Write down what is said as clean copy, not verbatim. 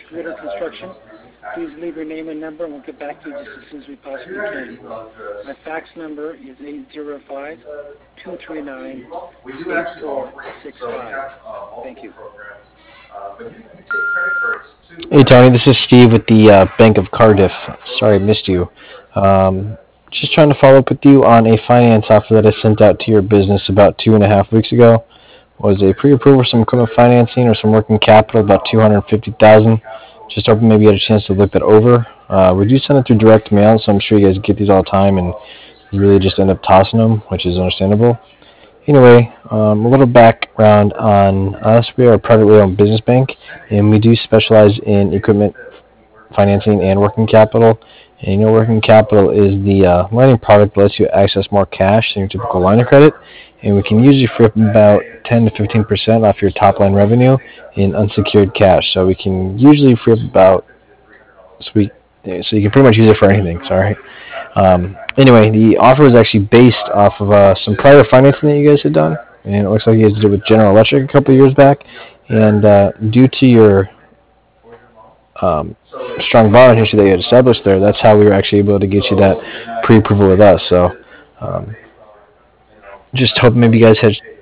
Ritter Construction. Please leave your name and number, and we'll get back to you just as soon as we possibly can. My fax number is 805-239-8465. Thank you. Hey Tony, this is Steve with the Bank of Cardiff. Sorry I missed you. Um, just trying to follow up with you on a finance offer that I sent out to your business about 2.5 weeks ago. Was a pre-approval for some equipment financing or some working capital about 250,000. Just hoping maybe you had a chance to look that over. We do send it through direct mail, so I'm sure you guys get these all the time, and you really just end up tossing them, which is understandable. Anyway, a little background on us. We are a privately owned business bank, and we do specialize in equipment financing and working capital. And working capital is the lending product that lets you access more cash than your typical line of credit. And we can usually free up about 10 to 15% off your top line revenue in unsecured cash. So we can usually free up about, so you can pretty much use it for anything. Sorry. Anyway, the offer was actually based off of some prior financing that you guys had done, and it looks like you guys did it with General Electric a couple of years back. And due to your um, strong borrowing history that you had established there, that's how we were actually able to get you that pre-approval with us. So, um, just hope maybe you guys had